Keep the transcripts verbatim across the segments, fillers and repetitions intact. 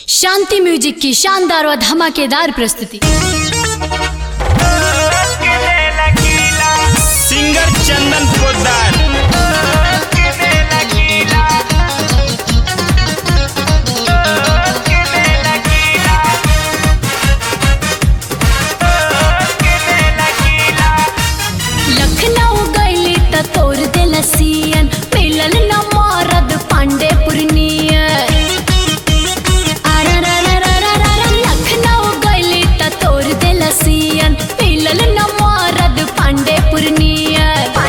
शांति music की शानदार और धमाकेदार प्रस्तुति। सिंगर चंदन पोद्दार। लखनऊ गईली त तोर दिल सियन मिलल न मरद पांडे पुरनिया। लखनऊ गईली त तोर दिल सियन मिलल न मरद पांडे पुरनिया।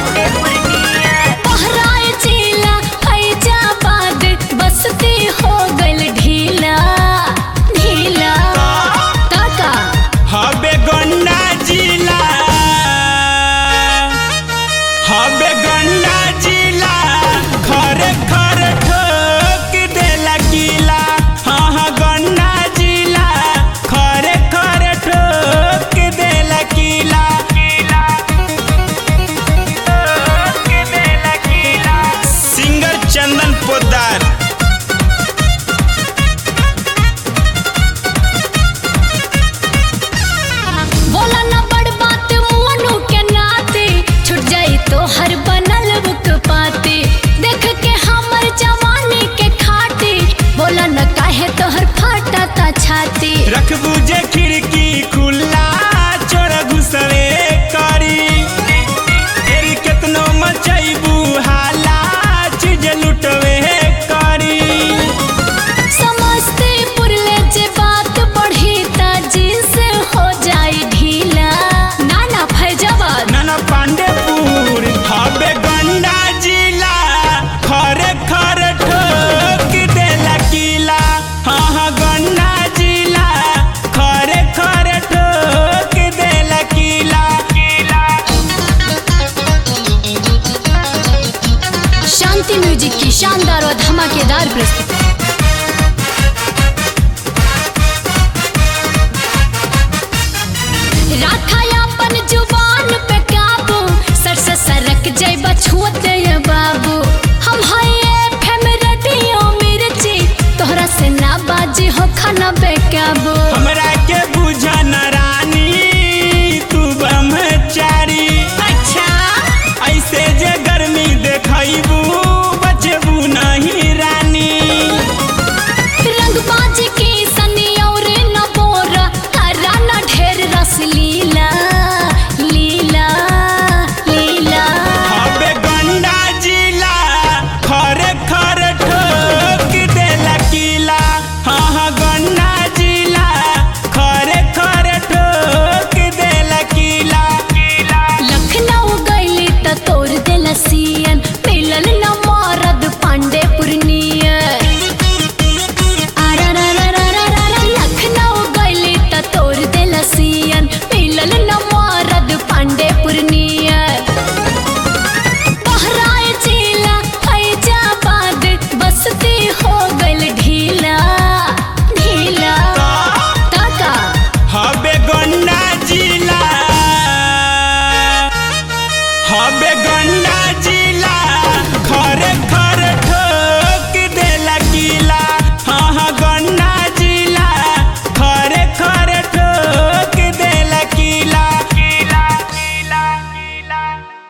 बहराए जिला फैजाबाद बसती हो गइल ढीला ढीला। ताका हबे गन्ना जिला हबे गन्ना जिला खरे खरे ठोक देला किला। हाँ हाँ गन्ना जिला खरे खरे ठोक देला किला। सिंगर चंदन पोद्दार। बोला न बड़ बात मुअनु के नाते छुट जाई तो हर बनल बुक पाते। देख के हमर जवानी के खाते बोला न काहे तोहर फाटा ता छाती। रखबू जे खिड़की खुला चोर घुसवे करी। तेरी केतनो मचैबू हाला चीज लुटवे करी। समस्तीपुर ले जे बात बढ़ी ता जींस हो जाई ढीला। नाना फैजाबाद नाना पांडेपुर हबे गंडा जिला खरे खरे ठोक देला किला। हाँ हाँ गंडा जिला खरे खरे ठोक देला किला। शांति म्यूजिक की शानदार और धमाकेदार प्रस्तुति। राखा अपन जुबान पे काबू सर से सरक जैब छुअते ये बाबू। हम है फेम रेडियो मिर्ची तोहरा से ना बाजी हो खाना बेकाबू। हमरा के बुझा न रानी तू ब्रह्मचारी। अच्छा ऐसे जे गर्मी देखैबू बचबू नहीं रानी। रंगबाजी की सनी और न बोरा करा न ढेर रस लीला लीला लीला। हबे गंडा जिला खरे खरे ठोक देला किला। हाँ हाँ गंडा जिला खरे खरे ठोक देला किला। लखनऊ गईली त तोर दिल सियन मिलल न मरद पांडे पुरनिया। लखनऊ गईली त तोर दिल सियन मिलल न मरद पांडे पुरनिया। बहराए जिला फैजाबाद बसती हो गइल ढीला ढीला। ताका हबे गंडा जिला हबे गंडा जिला